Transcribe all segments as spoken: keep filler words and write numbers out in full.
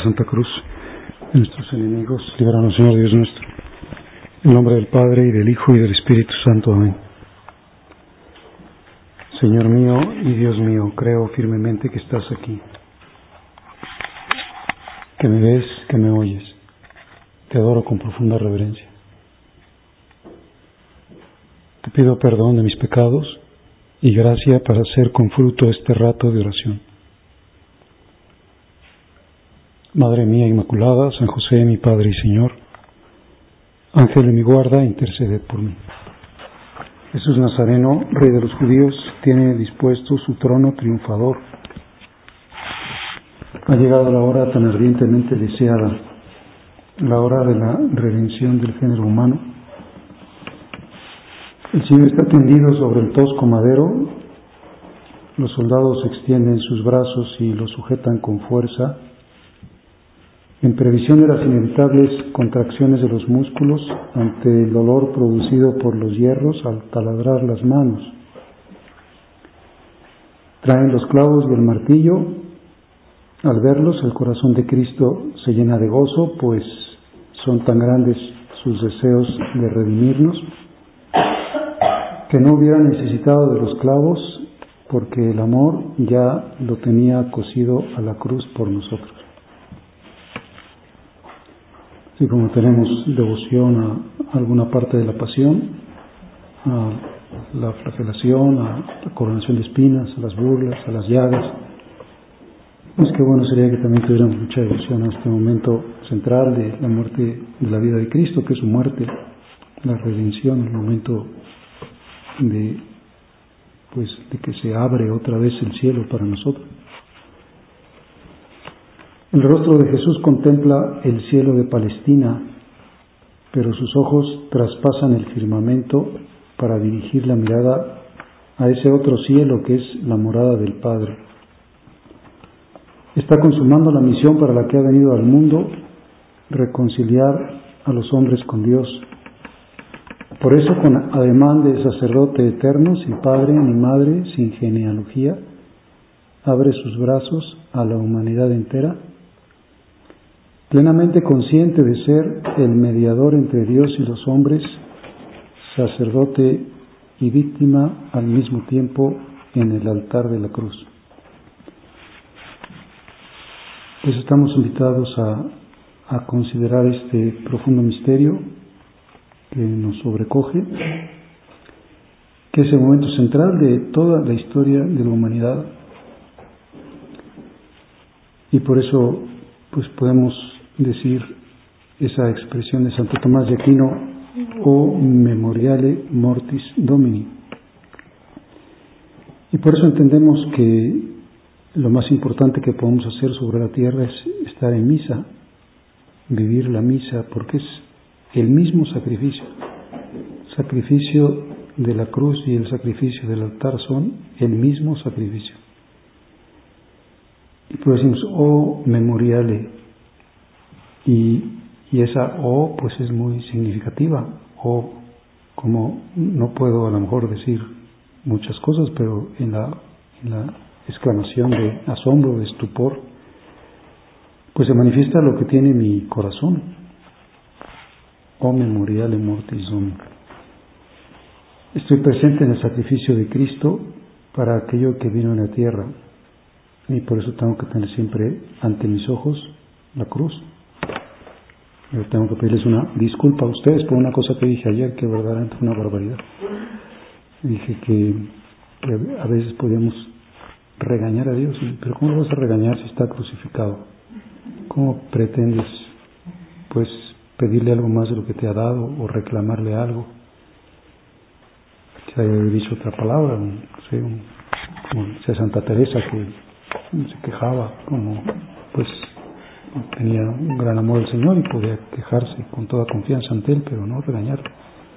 Santa Cruz de nuestros enemigos, líbranos, Señor Dios nuestro. En nombre del Padre, y del Hijo, y del Espíritu Santo. Amén. Señor mío y Dios mío, creo firmemente que estás aquí, que me ves, que me oyes. Te adoro con profunda reverencia. Te pido perdón de mis pecados y gracia para hacer con fruto este rato de oración. Madre mía Inmaculada, San José, mi Padre y Señor, Ángel de mi guarda, interceded por mí. Jesús Nazareno, Rey de los judíos, tiene dispuesto su trono triunfador. Ha llegado la hora tan ardientemente deseada, la hora de la redención del género humano. El Señor está tendido sobre el tosco madero, los soldados extienden sus brazos y lo sujetan con fuerza, en previsión de las inevitables contracciones de los músculos ante el dolor producido por los hierros al taladrar las manos. Traen los clavos y el martillo. Al verlos, el corazón de Cristo se llena de gozo, pues son tan grandes sus deseos de redimirnos, que no hubiera necesitado de los clavos, porque el amor ya lo tenía cosido a la cruz por nosotros. Así como tenemos devoción a alguna parte de la pasión, a la flagelación, a la coronación de espinas, a las burlas, a las llagas, pues qué bueno sería que también tuviéramos mucha devoción a este momento central de la muerte, de la vida de Cristo, que es su muerte, la redención, el momento de, pues, de que se abre otra vez el cielo para nosotros. El rostro de Jesús contempla el cielo de Palestina, pero sus ojos traspasan el firmamento para dirigir la mirada a ese otro cielo que es la morada del Padre. Está consumando la misión para la que ha venido al mundo, reconciliar a los hombres con Dios. Por eso, con ademán de sacerdote eterno, sin padre ni madre, sin genealogía, abre sus brazos a la humanidad entera, plenamente consciente de ser el mediador entre Dios y los hombres, sacerdote y víctima al mismo tiempo en el altar de la cruz. Pues estamos invitados a, a considerar este profundo misterio que nos sobrecoge, que es el momento central de toda la historia de la humanidad. Y por eso pues podemos decir esa expresión de Santo Tomás de Aquino, o memoriale mortis Domini. Y por eso entendemos que lo más importante que podemos hacer sobre la tierra es estar en misa, vivir la misa, porque es el mismo sacrificio. El sacrificio de la cruz y el sacrificio del altar son el mismo sacrificio. Y por eso decimos, oh memoriale. Y, y esa O pues es muy significativa. O, como no puedo a lo mejor decir muchas cosas, pero en la, en la exclamación de asombro, de estupor, pues se manifiesta lo que tiene mi corazón. O memoriale mortis Domini. Estoy presente en el sacrificio de Cristo para aquello que vino en la tierra, y por eso tengo que tener siempre ante mis ojos la cruz. Yo tengo que pedirles una disculpa a ustedes por una cosa que dije ayer, que verdaderamente fue una barbaridad. Dije que, que a veces podíamos regañar a Dios, pero ¿cómo lo vas a regañar si está crucificado? ¿Cómo pretendes, pues, pedirle algo más de lo que te ha dado o reclamarle algo? Se haya dicho otra palabra, no sé, un, como sea Santa Teresa, que se quejaba, como pues tenía un gran amor del Señor y podía quejarse con toda confianza ante Él, pero no regañarlo.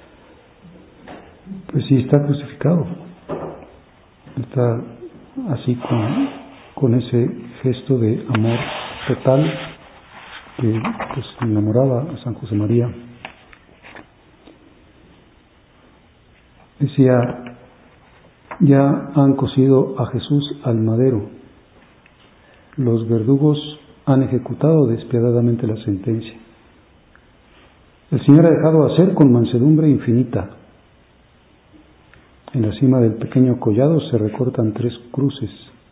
Pues sí, está crucificado, está así con, con ese gesto de amor total que pues enamoraba a San José María. Decía, ya han cosido a Jesús al madero, los verdugos han ejecutado despiadadamente la sentencia. El Señor ha dejado hacer con mansedumbre infinita. En la cima del pequeño collado se recortan tres cruces.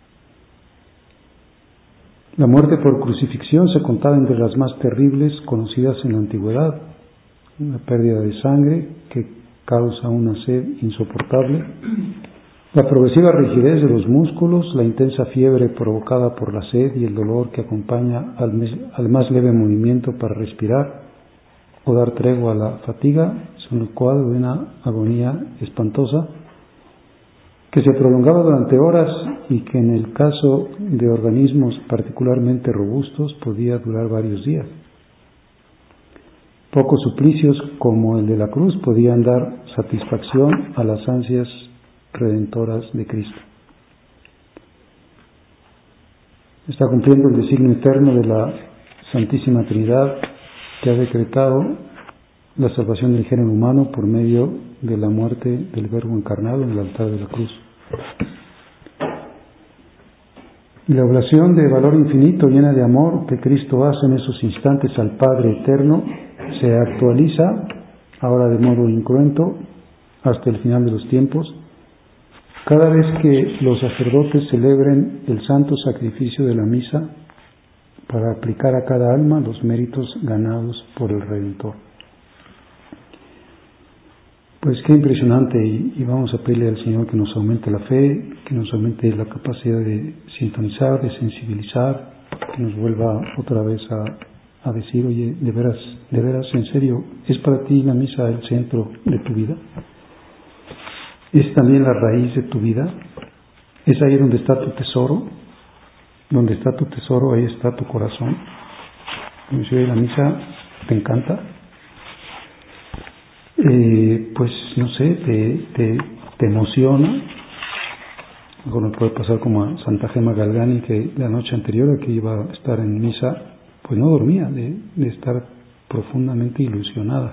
La muerte por crucifixión se contaba entre las más terribles conocidas en la antigüedad. Una pérdida de sangre que causa una sed insoportable, la progresiva rigidez de los músculos, la intensa fiebre provocada por la sed y el dolor que acompaña al, al más leve movimiento para respirar o dar tregua a la fatiga, son el cuadro de una agonía espantosa que se prolongaba durante horas y que en el caso de organismos particularmente robustos podía durar varios días. Pocos suplicios como el de la cruz podían dar satisfacción a las ansias redentoras de Cristo. Está cumpliendo el designio eterno de la Santísima Trinidad, que ha decretado la salvación del género humano por medio de la muerte del Verbo encarnado en el altar de la cruz. Y la oblación de valor infinito, llena de amor, que Cristo hace en esos instantes al Padre eterno, se actualiza ahora de modo incruento hasta el final de los tiempos, cada vez que los sacerdotes celebren el santo sacrificio de la misa para aplicar a cada alma los méritos ganados por el Redentor. Pues qué impresionante, y, y vamos a pedirle al Señor que nos aumente la fe, que nos aumente la capacidad de sintonizar, de sensibilizar, que nos vuelva otra vez a, a decir, oye, de veras, de veras, en serio, ¿es para ti la misa el centro de tu vida? ¿Es también la raíz de tu vida? ¿Es ahí donde está tu tesoro? Donde está tu tesoro, ahí está tu corazón. Si la misa te encanta, eh, pues no sé, te, te, te emociona. Algo me puede pasar como a Santa Gema Galgani, que la noche anterior a que iba a estar en misa, pues no dormía de, de estar profundamente ilusionada.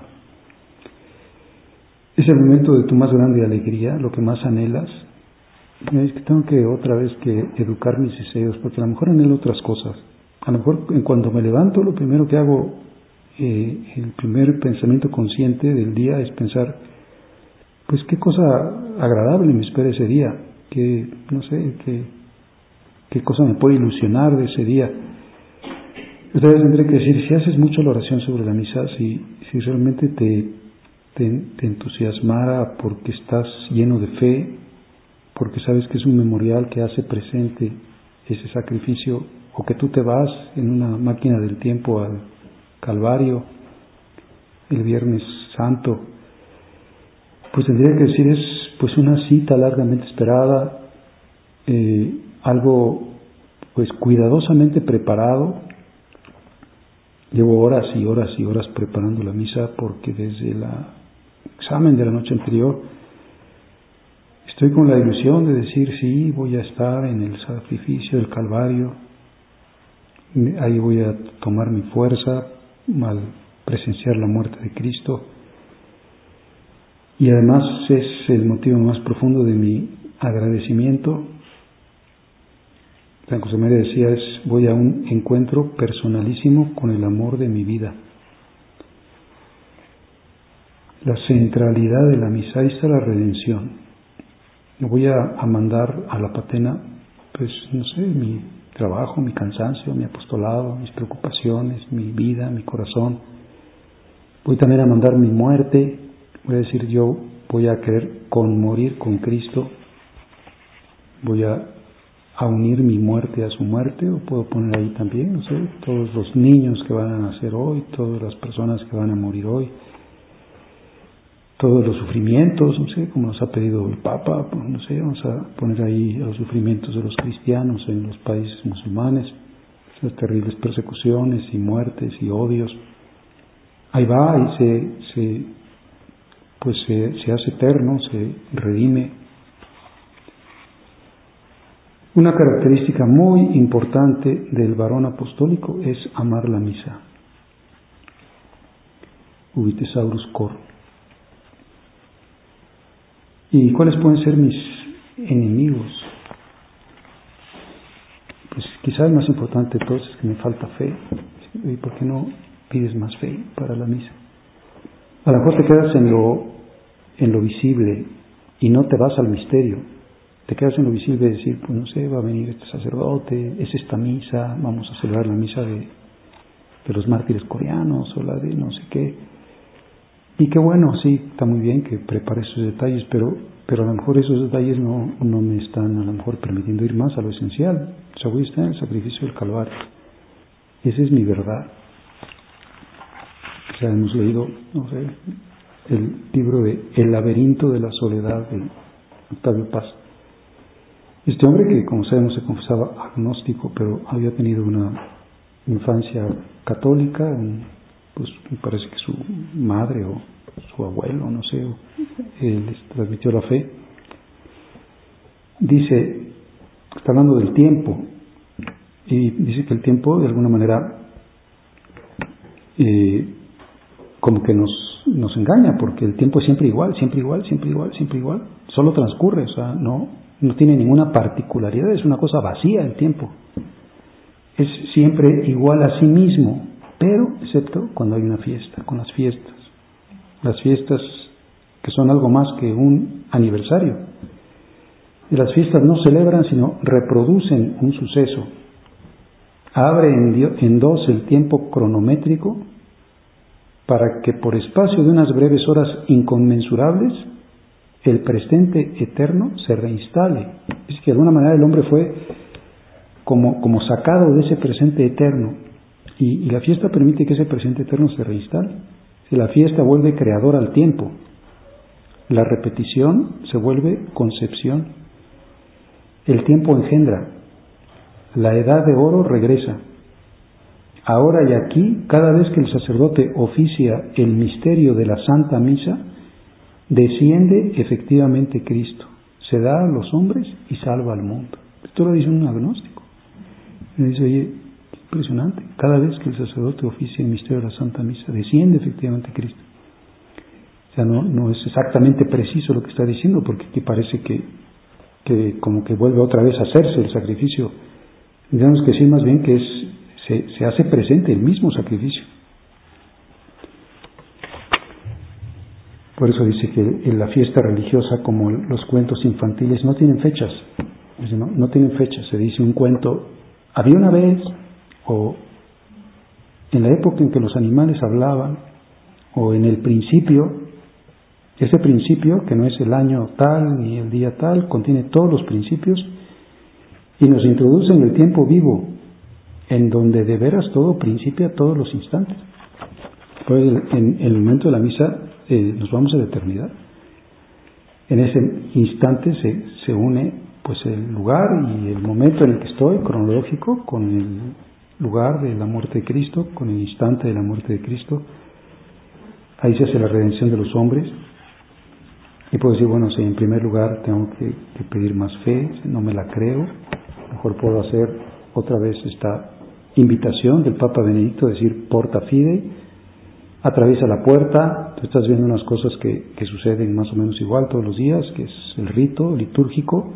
Es el momento de tu más grande alegría, lo que más anhelas. Es que tengo que otra vez que educar mis deseos, porque a lo mejor anhelo otras cosas. A lo mejor en cuando me levanto, lo primero que hago, eh, el primer pensamiento consciente del día es pensar, pues qué cosa agradable me espera ese día, que no sé, qué, qué cosa me puede ilusionar de ese día. Otra vez tendré que decir, si haces mucho la oración sobre la misa, si, si realmente te, te, te entusiasmara porque estás lleno de fe, porque sabes que es un memorial que hace presente ese sacrificio, o que tú te vas en una máquina del tiempo al Calvario el Viernes Santo, pues tendría que decir, es pues una cita largamente esperada, eh, algo pues cuidadosamente preparado. Llevo horas y horas y horas preparando la misa, porque desde el examen de la noche anterior estoy con la ilusión de decir, sí, voy a estar en el sacrificio del Calvario, ahí voy a tomar mi fuerza al presenciar la muerte de Cristo, y además es el motivo más profundo de mi agradecimiento. San José María decía, es, voy a un encuentro personalísimo con el amor de mi vida. La centralidad de la misa, ahí está la redención. Voy a, a mandar a la patena, pues no sé, mi trabajo, mi cansancio, mi apostolado, mis preocupaciones, mi vida, mi corazón. Voy también a mandar mi muerte. Voy a decir, yo voy a querer conmorir con Cristo. Voy a, a unir mi muerte a su muerte, o puedo poner ahí también, no sé, todos los niños que van a nacer hoy, todas las personas que van a morir hoy, todos los sufrimientos, no sé, como nos ha pedido el Papa, no sé, vamos a poner ahí los sufrimientos de los cristianos en los países musulmanes, esas terribles persecuciones y muertes y odios. Ahí va y se, se pues se, se hace eterno, se redime. Una característica muy importante del varón apostólico es amar la misa. Ubitesaurus cor. ¿Y cuáles pueden ser mis enemigos? pues quizás el más importante de todos es que me falta fe. ¿Y por qué no pides más fe para la misa? A lo mejor te quedas en lo, en lo visible y no te vas al misterio. Te quedas en lo visible de decir, pues no sé, va a venir este sacerdote, es esta misa, vamos a celebrar la misa de, de los mártires coreanos o la de no sé qué. Y que bueno, sí, está muy bien que prepare esos detalles, pero, pero a lo mejor esos detalles no, no me están a lo mejor permitiendo ir más a lo esencial. O sea, voy a estar en el sacrificio del Calvario. Esa es mi verdad. O sea, hemos leído, no sé, el libro de El laberinto de la soledad de Octavio Paz. Este hombre que, como sabemos, se confesaba agnóstico, pero había tenido una infancia católica, un, pues me parece que su madre o su abuelo, no sé, él les transmitió la fe. Dice, está hablando del tiempo, y dice que el tiempo de alguna manera eh, como que nos, nos engaña, porque el tiempo es siempre igual, siempre igual, siempre igual, siempre igual, solo transcurre, o sea, no no tiene ninguna particularidad, es una cosa vacía el tiempo, es siempre igual a sí mismo, pero excepto cuando hay una fiesta, con las fiestas, las fiestas que son algo más que un aniversario. Y las fiestas no celebran, sino reproducen un suceso. Abre en, en dos el tiempo cronométrico para que por espacio de unas breves horas inconmensurables el presente eterno se reinstale. Es que de alguna manera el hombre fue como, como sacado de ese presente eterno, y, y la fiesta permite que ese presente eterno se reinstale. Si la fiesta vuelve creador al tiempo, la repetición se vuelve concepción, el tiempo engendra, la edad de oro regresa. Ahora y aquí, cada vez que el sacerdote oficia el misterio de la Santa Misa, desciende efectivamente Cristo, se da a los hombres y salva al mundo. Esto lo dice un agnóstico. Y dice, oye, qué impresionante, cada vez que el sacerdote oficia el misterio de la Santa Misa, desciende efectivamente Cristo. O sea, no, no es exactamente preciso lo que está diciendo, porque aquí parece que, que como que vuelve otra vez a hacerse el sacrificio. Digamos que sí, más bien que es, se, se hace presente el mismo sacrificio. Por eso dice que en la fiesta religiosa, como los cuentos infantiles, no tienen fechas. No, no tienen fechas. Se dice un cuento, había una vez, o en la época en que los animales hablaban, o en el principio. Ese principio, que no es el año tal ni el día tal, contiene todos los principios y nos introduce en el tiempo vivo, en donde de veras todo principia a todos los instantes. Pues en el momento de la misa eh, nos vamos a la eternidad. En ese instante se, se une pues el lugar y el momento en el que estoy, cronológico, con el lugar de la muerte de Cristo, con el instante de la muerte de Cristo. Ahí se hace la redención de los hombres. Y puedo decir, bueno, si en primer lugar tengo que, que pedir más fe, no me la creo, mejor puedo hacer otra vez esta invitación del Papa Benedicto, decir porta fidei, atraviesa la puerta, tú estás viendo unas cosas que, que suceden más o menos igual todos los días, que es el rito litúrgico,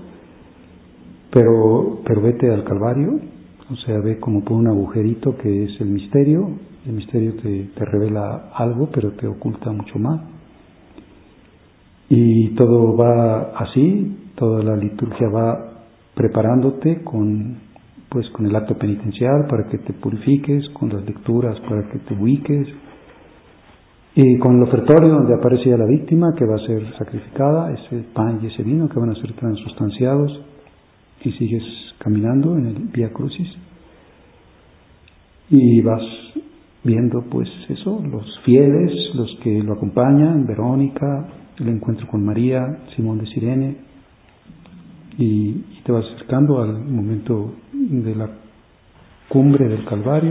pero, pero vete al Calvario, o sea, ve como por un agujerito que es el misterio, el misterio te, te revela algo, pero te oculta mucho más. Y todo va así, toda la liturgia va preparándote con, pues, con el acto penitencial para que te purifiques, con las lecturas para que te ubiques, y con el ofertorio donde aparece ya la víctima que va a ser sacrificada, ese pan y ese vino que van a ser transustanciados, y sigues caminando en el Vía Crucis y vas viendo pues eso, los fieles, los que lo acompañan, Verónica, el encuentro con María, Simón de Cirene, y, y te vas acercando al momento de la cumbre del Calvario.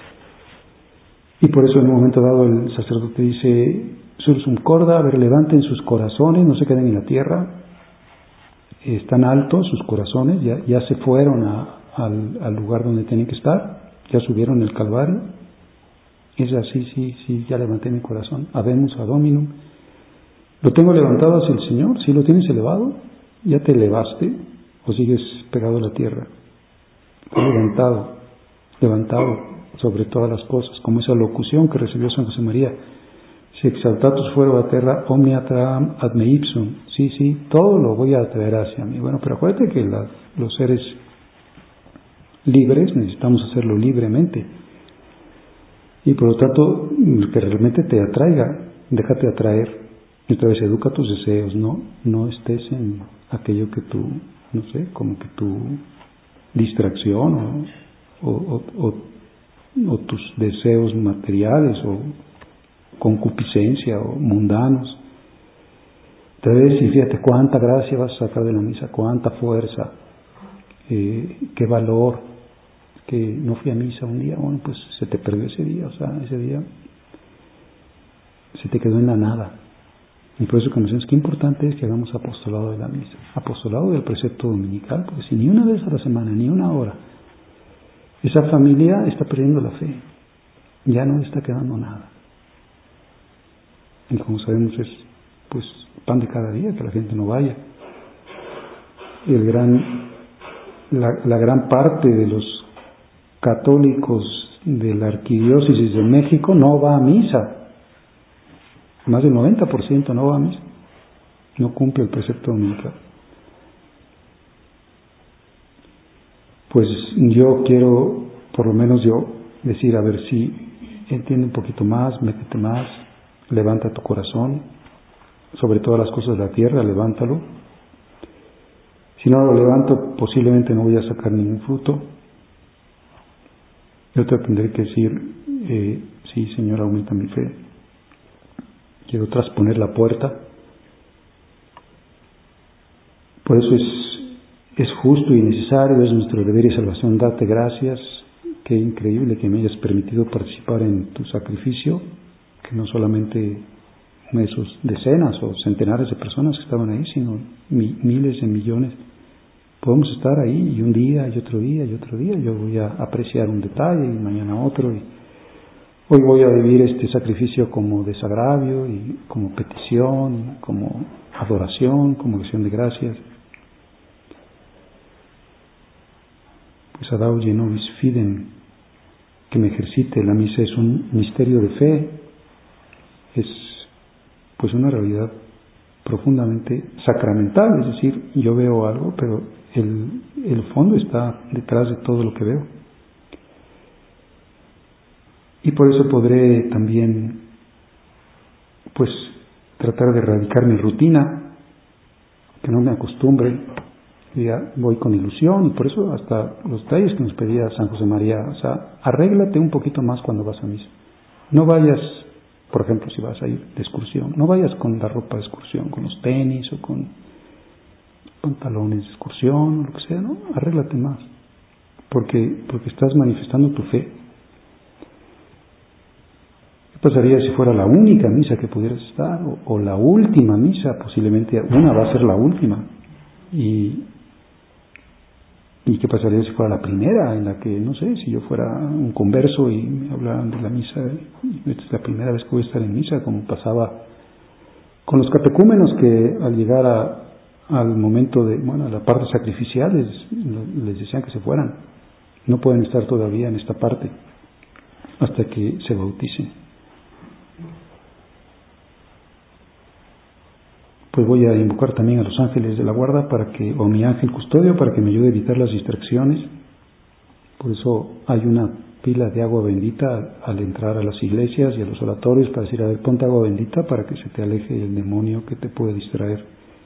Y por eso en un momento dado el sacerdote dice, sursum corda, a ver, levanten sus corazones, no se queden en la tierra, están altos sus corazones, ya, ya se fueron a, al, al lugar donde tienen que estar, ya subieron el Calvario. Y es así, sí, sí, ya levanté mi corazón, habemus ad hominum. ¿Lo tengo levantado hacia el Señor? ¿Sí lo tienes elevado? ¿Ya te elevaste o sigues pegado a la tierra? levantado, levantado sobre todas las cosas, como esa locución que recibió San José María. Si exaltatus fuero a terra, omnia traam ad me ipsum. Sí, sí, todo lo voy a traer hacia mí. Bueno, pero acuérdate que la, los seres libres necesitamos hacerlo libremente. Y por lo tanto, que realmente te atraiga, déjate atraer. Y otra vez, educa tus deseos, ¿no? No estés en aquello que tú, no sé, como que tu distracción o, o, o, o tus deseos materiales o concupiscencia o mundanos. Otra vez, y fíjate cuánta gracia vas a sacar de la misa, cuánta fuerza, eh, qué valor, que no fui a misa un día, bueno, pues se te perdió ese día, o sea, ese día se te quedó en la nada. Y por eso que me decimos que importante es que hagamos apostolado de la misa, apostolado del precepto dominical, porque si ni una vez a la semana, ni una hora, esa familia está perdiendo la fe, ya no le está quedando nada. Y como sabemos es pues pan de cada día, que la gente no vaya. El gran, la, la gran parte de los católicos de la Arquidiócesis de México no va a misa. Más del noventa por ciento no va a misa. No cumple el precepto dominical. Pues yo quiero, por lo menos yo, decir, a ver si entiende un poquito más, métete más, levanta tu corazón, sobre todas las cosas de la tierra, levántalo. Si no lo levanto, posiblemente no voy a sacar ningún fruto. Yo te tendré que decir, eh, sí, Señor, aumenta mi fe. Quiero trasponer la puerta. Por eso es, es justo y necesario, es nuestro deber y salvación darte gracias. Qué increíble que me hayas permitido participar en tu sacrificio, que no solamente esos decenas o centenares de personas que estaban ahí, sino mi, miles de millones. Podemos estar ahí y un día y otro día y otro día. Yo voy a apreciar un detalle y mañana otro. Y hoy voy a vivir este sacrificio como desagravio y como petición, como adoración, como acción de gracias. Pues adauge nobis fidem, que me ejercite. La misa es un misterio de fe, es pues una realidad profundamente sacramental, es decir, yo veo algo, pero el, el fondo está detrás de todo lo que veo. Y por eso podré también pues tratar de erradicar mi rutina, que no me acostumbre, ya voy con ilusión, y por eso hasta los detalles que nos pedía San José María, o sea, arréglate un poquito más cuando vas a misa. No vayas, por ejemplo, si vas a ir de excursión, no vayas con la ropa de excursión, con los tenis o con pantalones de excursión o lo que sea, no, arréglate más, porque, porque estás manifestando tu fe. ¿Qué pasaría si fuera la única misa que pudieras estar, o, o la última misa? Posiblemente una va a ser la última. Y ¿Y qué pasaría si fuera la primera, en la que, no sé, si yo fuera un converso y me hablaran de la misa, y esta es la primera vez que voy a estar en misa, como pasaba con los catecúmenos que al llegar a, al momento de, bueno, a la parte sacrificial, les, les decían que se fueran, no pueden estar todavía en esta parte hasta que se bauticen. Pues voy a invocar también a los ángeles de la guarda para que, o mi ángel custodio, para que me ayude a evitar las distracciones. Por eso hay una pila de agua bendita al entrar a las iglesias y a los oratorios para decir, a ver, ponte agua bendita para que se te aleje el demonio que te puede distraer.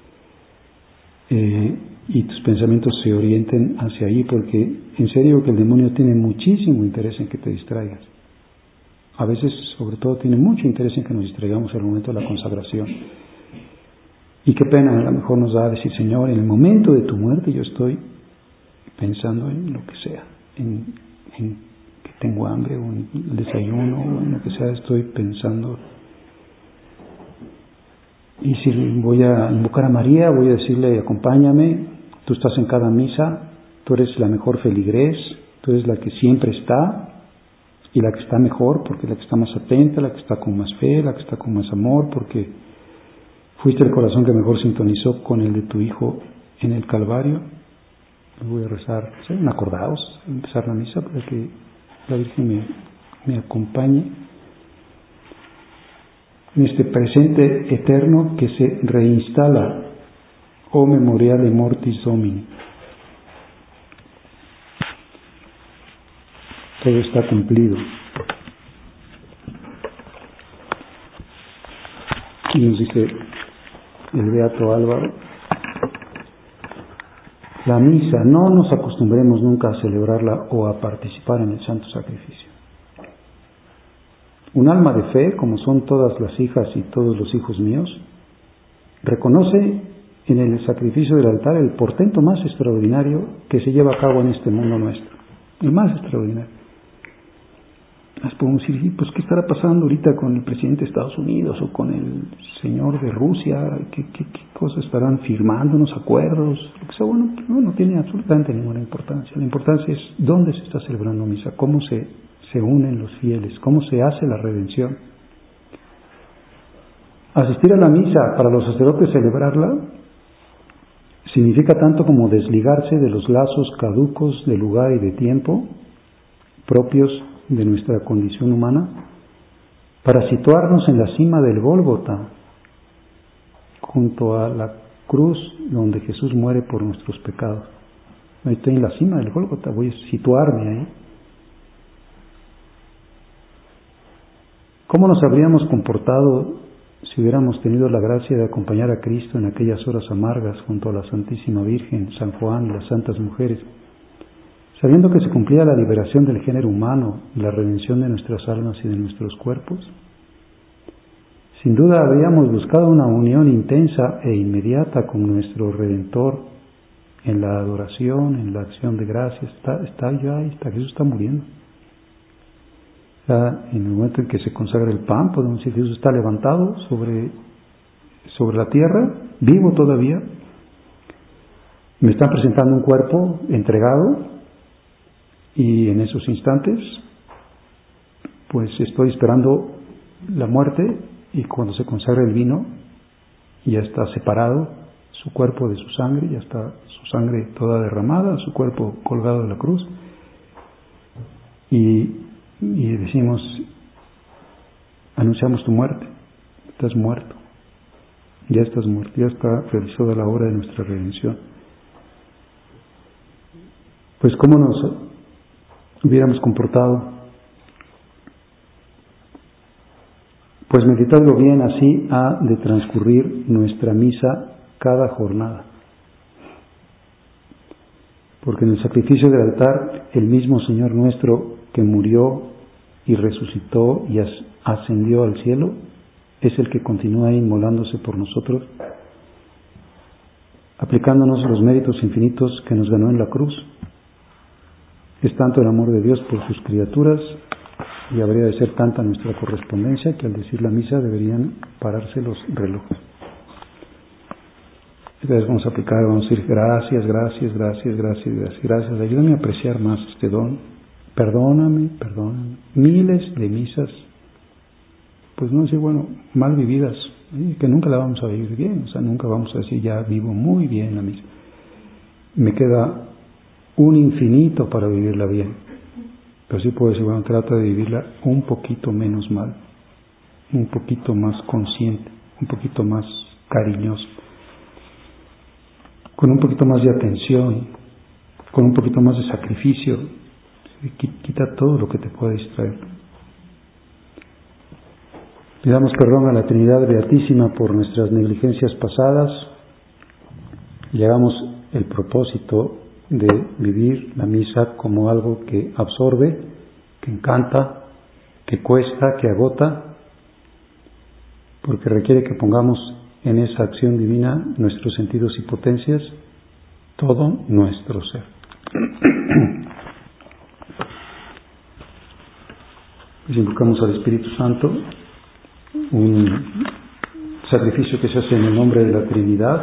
Eh, y tus pensamientos se orienten hacia ahí, porque en serio que el demonio tiene muchísimo interés en que te distraigas. A veces, sobre todo, tiene mucho interés en que nos distraigamos en el momento de la consagración. Y qué pena, a lo mejor nos da a decir, Señor, en el momento de tu muerte yo estoy pensando en lo que sea, en, en que tengo hambre, o en el desayuno, o en lo que sea, estoy pensando. Y si voy a invocar a María, voy a decirle, acompáñame, tú estás en cada misa, tú eres la mejor feligrés, tú eres la que siempre está, y la que está mejor, porque la que está más atenta, la que está con más fe, la que está con más amor, porque fuiste el corazón que mejor sintonizó con el de tu Hijo en el Calvario. voy a rezar, ¿sí? Acordados, empezar la misa para que la Virgen me, me acompañe en este presente eterno que se reinstala, oh memoriale mortis Domini. Todo está cumplido. Y nos dice el beato Álvaro, la misa, no nos acostumbremos nunca a celebrarla o a participar en el santo sacrificio. Un alma de fe, como son todas las hijas y todos los hijos míos, reconoce en el sacrificio del altar el portento más extraordinario que se lleva a cabo en este mundo nuestro. El más extraordinario. Las podemos decir, pues ¿qué estará pasando ahorita con el presidente de Estados Unidos o con el señor de Rusia? ¿Qué, qué, qué cosas estarán firmando, unos acuerdos? Lo que sea, bueno, no, no tiene absolutamente ninguna importancia. La importancia es dónde se está celebrando misa, cómo se, se unen los fieles, cómo se hace la redención. Asistir a la misa para los sacerdotes, celebrarla, significa tanto como desligarse de los lazos caducos de lugar y de tiempo propios de nuestra condición humana, para situarnos en la cima del Gólgota, junto a la cruz donde Jesús muere por nuestros pecados. Ahí estoy en la cima del Gólgota, voy a situarme ahí. ¿Cómo nos habríamos comportado si hubiéramos tenido la gracia de acompañar a Cristo en aquellas horas amargas junto a la Santísima Virgen, San Juan y las santas mujeres, sabiendo que se cumplía la liberación del género humano y la redención de nuestras almas y de nuestros cuerpos? Sin duda habríamos buscado una unión intensa e inmediata con nuestro Redentor en la adoración, en la acción de gracias. Está, está ya ahí, está, Jesús está muriendo. Ya en el momento en que se consagra el pan, podemos decir que Jesús está levantado sobre, sobre la tierra, vivo todavía. Me están presentando un cuerpo entregado, y en esos instantes, pues estoy esperando la muerte, y cuando se consagra el vino, ya está separado su cuerpo de su sangre, ya está su sangre toda derramada, su cuerpo colgado de la cruz, y, y decimos, anunciamos tu muerte, estás muerto, ya estás muerto, ya está realizada la obra de nuestra redención. Pues cómo nos hubiéramos comportado, pues meditadlo bien, así ha de transcurrir nuestra misa cada jornada, porque en el sacrificio del altar el mismo Señor nuestro que murió y resucitó y ascendió al cielo es el que continúa inmolándose por nosotros, aplicándonos los méritos infinitos que nos ganó en la cruz. Es tanto el amor de Dios por sus criaturas, y habría de ser tanta nuestra correspondencia, que al decir la misa deberían pararse los relojes. Entonces vamos a aplicar, vamos a decir gracias, gracias, gracias, gracias, gracias, gracias. Ayúdame a apreciar más este don. Perdóname, perdóname. Miles de misas, pues no decir, bueno, mal vividas, ¿eh? Que nunca la vamos a vivir bien, o sea, nunca vamos a decir ya vivo muy bien la misa. Me queda un infinito para vivirla bien. Pero sí puedo decir, bueno, trata de vivirla un poquito menos mal, un poquito más consciente, un poquito más cariñoso, con un poquito más de atención, con un poquito más de sacrificio. Quita todo lo que te pueda distraer. Pidamos perdón a la Trinidad Beatísima por nuestras negligencias pasadas y hagamos el propósito de vivir la misa como algo que absorbe, que encanta, que cuesta, que agota, porque requiere que pongamos en esa acción divina nuestros sentidos y potencias, todo nuestro ser. Pues invocamos al Espíritu Santo, un sacrificio que se hace en el nombre de la Trinidad,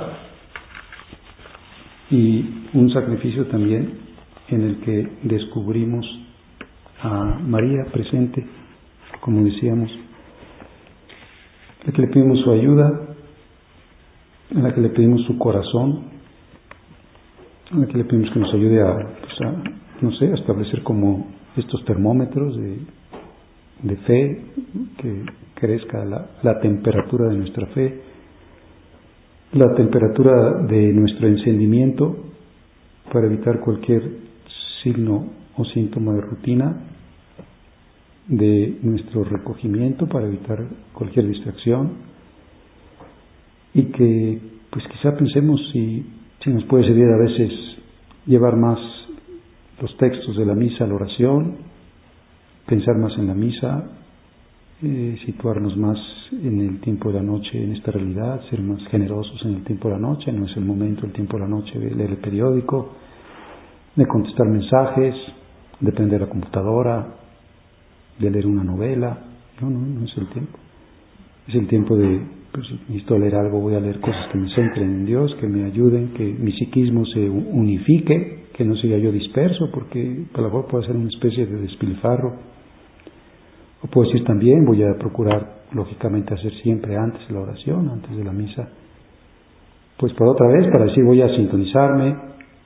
y un sacrificio también en el que descubrimos a María presente, como decíamos, en la que le pedimos su ayuda, en la que le pedimos su corazón, Aquí le pedimos que nos ayude a, pues a, no sé, a establecer como estos termómetros de, de fe, que crezca la, la temperatura de nuestra fe, la temperatura de nuestro encendimiento, para evitar cualquier signo o síntoma de rutina, de nuestro recogimiento, para evitar cualquier distracción, y que pues quizá pensemos si, si nos puede servir a veces llevar más los textos de la misa a la oración, pensar más en la misa, eh, situarnos más en el tiempo de la noche, en esta realidad, ser más generosos en el tiempo de la noche. No es el momento, el tiempo de la noche, de leer el periódico, de contestar mensajes, de prender la computadora, de leer una novela. No, no, no es el tiempo. Es el tiempo de, pues, si necesito leer algo, voy a leer cosas que me centren en Dios, que me ayuden, que mi psiquismo se unifique, que no siga yo disperso, porque a lo mejor puede ser una especie de despilfarro. O puedo decir también, voy a procurar lógicamente hacer siempre antes de la oración, antes de la misa, pues por otra vez, para decir voy a sintonizarme,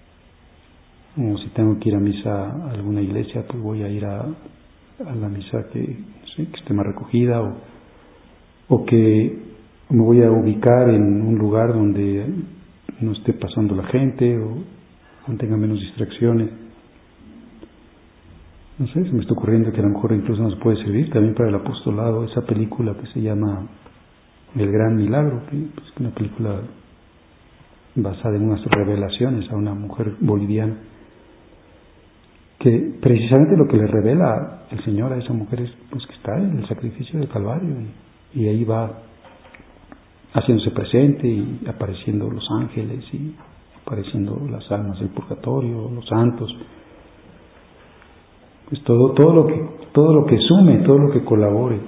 o si tengo que ir a misa a alguna iglesia, pues voy a ir a, a la misa que, no sé, que esté más recogida, o, o que me voy a ubicar en un lugar donde no esté pasando la gente, o donde tenga menos distracciones. No sé, se me está ocurriendo que a lo mejor incluso nos puede servir también para el apostolado esa película que se llama El Gran Milagro, que es una película basada en unas revelaciones a una mujer boliviana, que precisamente lo que le revela el Señor a esa mujer es pues que está en el sacrificio del Calvario, y, y ahí va haciéndose presente y apareciendo los ángeles y apareciendo las almas del purgatorio, los santos. Pues todo, todo lo que, todo lo que sume, todo lo que colabore,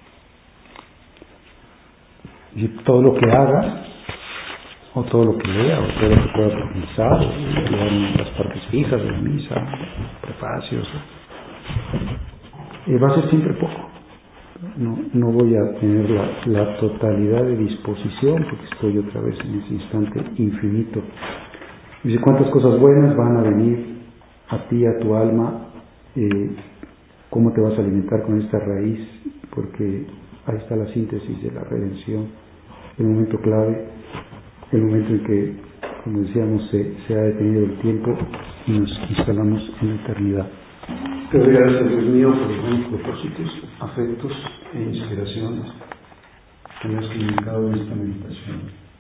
y todo lo que haga, o todo lo que lea, o todo lo que pueda profundizar, o leer las partes fijas de la misa, prefacios, eh, va a ser siempre poco. No, no voy a tener la, la totalidad de disposición, porque estoy otra vez en ese instante infinito. Dice, ¿cuántas cosas buenas van a venir a ti, a tu alma? Eh, ¿Cómo te vas a alimentar con esta raíz? Porque ahí está la síntesis de la redención, el momento clave, el momento en que, como decíamos, se, se ha detenido el tiempo y nos instalamos en la eternidad. Te doy gracias, Dios mío, por los buenos propósitos, afectos e inspiraciones que me has comunicado en esta meditación.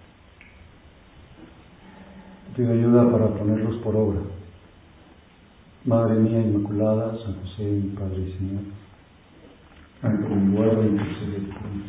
Te pido ayuda para ponerlos por obra. Madre mía Inmaculada, San José, mi Padre y Señor, ante mi guarda y